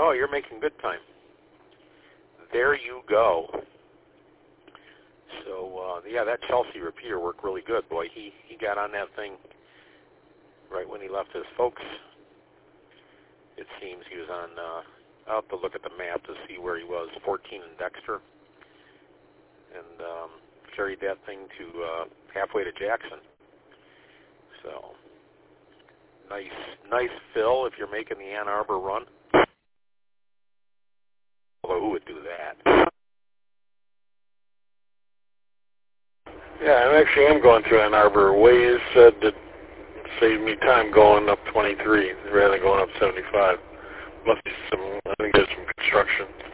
Oh, you're making good time. There you go. So, yeah, that Chelsea repeater worked really good. Boy, he got on that thing right when he left his folks. It seems he was on, I'll have to look at the map to see where he was, 14 in Dexter, and carried that thing to halfway to Jackson. So, nice fill if you're making the Ann Arbor run. Although who would do that? Yeah, I actually am going through Ann Arbor. Waze said that saved me time going up 23 rather than going up 75. Must be I think there's some construction.